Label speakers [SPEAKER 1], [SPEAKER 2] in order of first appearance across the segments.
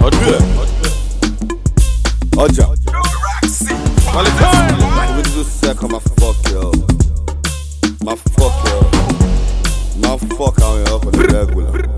[SPEAKER 1] Oja. Give me 2 seconds, my fuck you up. My fuck you up. My fuck out here up on the regular.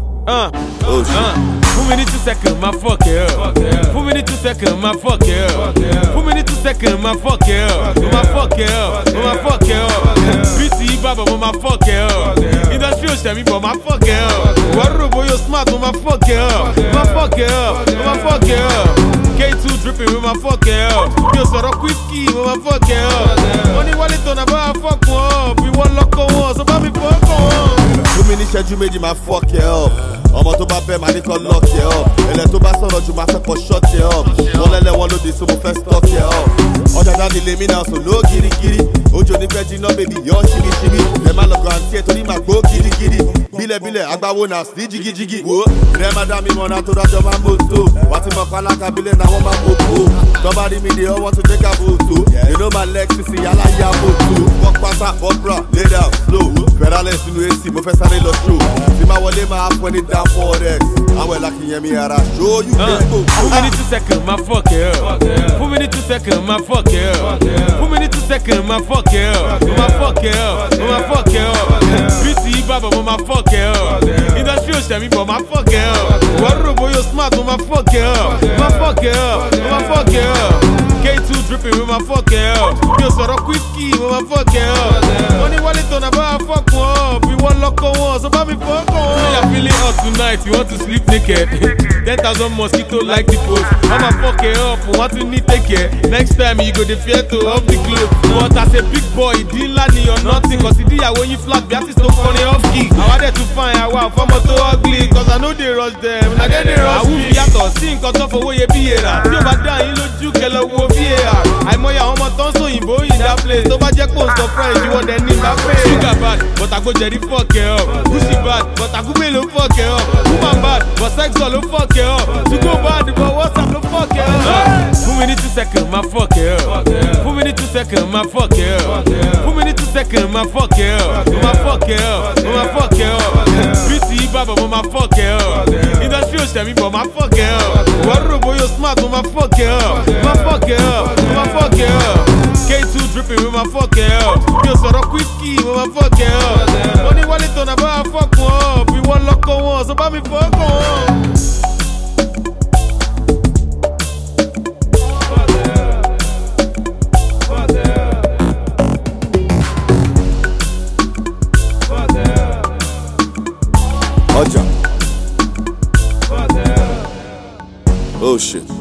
[SPEAKER 1] Oh shit.
[SPEAKER 2] Put me in 2 seconds, my fuck you up. Put me in 2 seconds, my fuck you up. Put me in 2 seconds, my fuck you up. My fuck you up. My fuck you up. BT Baba, my fuck you up. Industrial Shami, but my fuck you up. Warubo, you smart, my fuck you up. My fuck you up. My fuck you up. K2 dripping with my fuck you up. You sort of whiskey with my fuck you up. Only one it on about fuck up. We want lock on one, so baby fuck on.
[SPEAKER 1] 2 minutes you made my fuck you up. Ọmọ tó bá bẹ́ máa ní kọ́ lock you up. Ẹlẹ́ tó bá sọ̀rọ̀ jù máa fẹ́ kọ́ shut you up. Wọ́n lẹ́lẹ́ wọn lóde so mo fẹ́ stock you up. Ọjà dáni lèmi náà sùn ló girigiri. Ojo ní fẹ́ jiná bèbí yọ ṣíbíṣíbí. Ẹ má lọ gan àǹtí ẹ̀ torí màá gbó gidigidi. Bílẹ̀bílẹ̀ agbáwo náà sí jigijigi. Wo rẹ̀ má dá mi mọ̀ náà tó dájọ́ máa ń bò tó. Wà á ti mọ̀ pálákà bílẹ̀ náà wọ́n máa ń bò tó. Tọ́ba rí mi dé ọwọ́ tó take a photo. You know my legs sísì yálà yá photo. Wọ́n pátá bọ́bra lay down slow. Fẹ́rálẹ̀ sínú AC mo fẹ́ sáré lọ show. Tí máa wọlé máa fọ́ ní down for X. Àwọn ẹ̀la kì í yẹn mi ara. Show you can go.
[SPEAKER 2] Put me in 2 seconds, my fuck you up. Put me in 2 seconds, my fuck you up. Put me in 2 seconds, my fuck you up. My fuck you up. My fuck you up. BT Baba, my fuck you up. Industrial Shami, but my fuck you up. Warubo, you smart, my fuck you up. My fuck you up. My fuck you up. K2 dripping with my fuck you up. You sort of whiskey with my fuck you up. Only one it on about fuck up. We want lock on one, so baby fuck on. You're feeling hot tonight, you want to sleep naked. 10,000 mosquito like the post. I'ma fuck it up, want to need take care. Next time you go the fear to off the clothes. But as a big boy, it didn't land or nothing. Cause it when you flat, the artist don't funny off key. I wanted to find out wow, from to ugly. Cause I know they rush them, and I get they rush me. I will be sing cut off away a beer. See over there, you look you can love VR. I'm more your home so in boy in that place. So bad Jack post of friends, you want them in that place. Sugar bad, but I go Jerry fuck it up. Pussy bad, but I go Melo fuck it up. Woman bad, but sex all no fuck it up. To go bad, but what's up, no fuck it up. Put me in 2 seconds, my fuck it up. Put me in 2 seconds, my fuck it up. Put me in 2 seconds, my fuck it up. My fuck it up. My fuck it up. BT Baba, my fuck it up. Industrial Shami, but my fuck it up. Warubo, you smart, my fuck it up. My fuck it up. My fuck it up. K2 dripping with my fuck it up. You sort of whiskey with my fuck it up. Only one it on about fuck up. We want lock on one, so baby fuck on.
[SPEAKER 1] Oja. Oh shit.